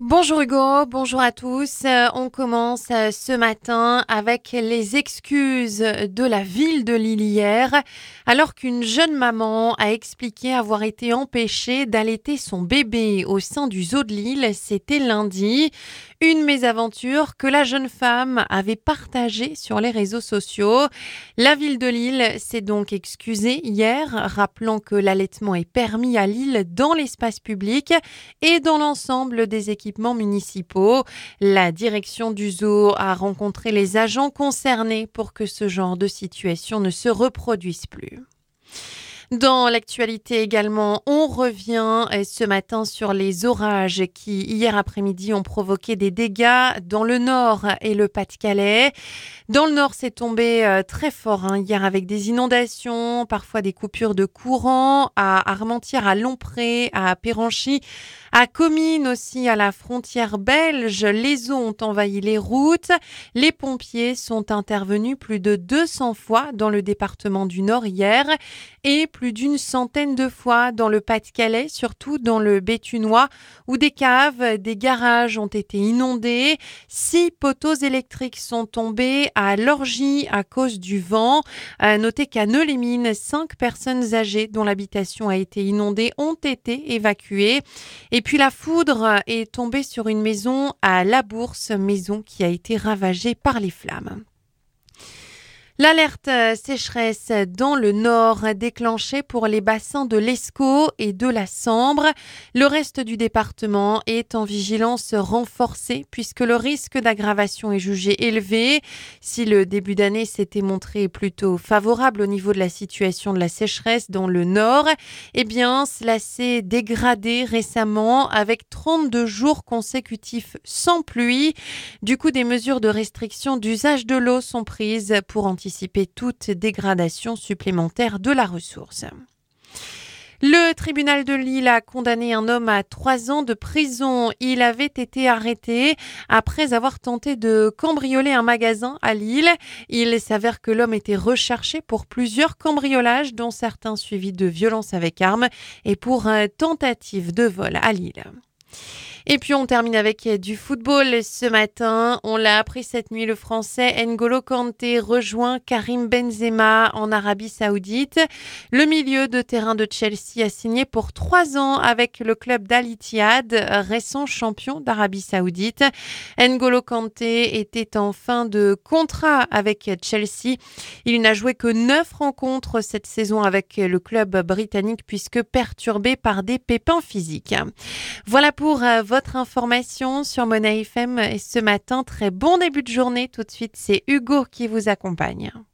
Bonjour Hugo, bonjour à tous. On commence ce matin avec les excuses de la ville de Lille hier, alors qu'une jeune maman a expliqué avoir été empêchée d'allaiter son bébé au sein du zoo de Lille. C'était lundi. Une mésaventure que la jeune femme avait partagée sur les réseaux sociaux. La ville de Lille s'est donc excusée hier, rappelant que l'allaitement est permis à Lille dans l'espace public et dans l'ensemble des équipements municipaux. La direction du zoo a rencontré les agents concernés pour que ce genre de situation ne se reproduise plus. Dans l'actualité également, on revient ce matin sur les orages qui, hier après-midi, ont provoqué des dégâts dans le Nord et le Pas-de-Calais. Dans le Nord, c'est tombé très fort hier avec des inondations, parfois des coupures de courant à Armentières, à Lompré, à Péranchy, à Comines aussi, à la frontière belge. Les eaux ont envahi les routes. Les pompiers sont intervenus plus de 200 fois dans le département du Nord hier et plus d'une centaine de fois dans le Pas-de-Calais, surtout dans le Béthunois, où des caves, des garages ont été inondés. 6 poteaux électriques sont tombés à Lorgy à cause du vent. Notez qu'à Nœux-les-Mines, 5 personnes âgées dont l'habitation a été inondée ont été évacuées. Et puis la foudre est tombée sur une maison à La Bourse, maison qui a été ravagée par les flammes. L'alerte sécheresse dans le Nord déclenchée pour les bassins de l'Escaut et de la Sambre. Le reste du département est en vigilance renforcée puisque le risque d'aggravation est jugé élevé. Si le début d'année s'était montré plutôt favorable au niveau de la situation de la sécheresse dans le Nord, eh bien cela s'est dégradé récemment avec 32 jours consécutifs sans pluie. Du coup, des mesures de restriction d'usage de l'eau sont prises pour anticiper toute dégradation supplémentaire de la ressource. Le tribunal de Lille a condamné un homme à 3 ans de prison. Il avait été arrêté après avoir tenté de cambrioler un magasin à Lille. Il s'avère que l'homme était recherché pour plusieurs cambriolages, dont certains suivis de violences avec armes et pour tentative de vol à Lille. Et puis on termine avec du football ce matin. On l'a appris cette nuit, le Français N'Golo Kanté rejoint Karim Benzema en Arabie Saoudite. Le milieu de terrain de Chelsea a signé pour 3 ans avec le club d'Al Ittihad, récent champion d'Arabie Saoudite. N'Golo Kanté était en fin de contrat avec Chelsea. Il n'a joué que 9 rencontres cette saison avec le club britannique puisque perturbé par des pépins physiques. Voilà pour votre information sur Mona FM ce matin. Très bon début de journée. Tout de suite, c'est Hugo qui vous accompagne.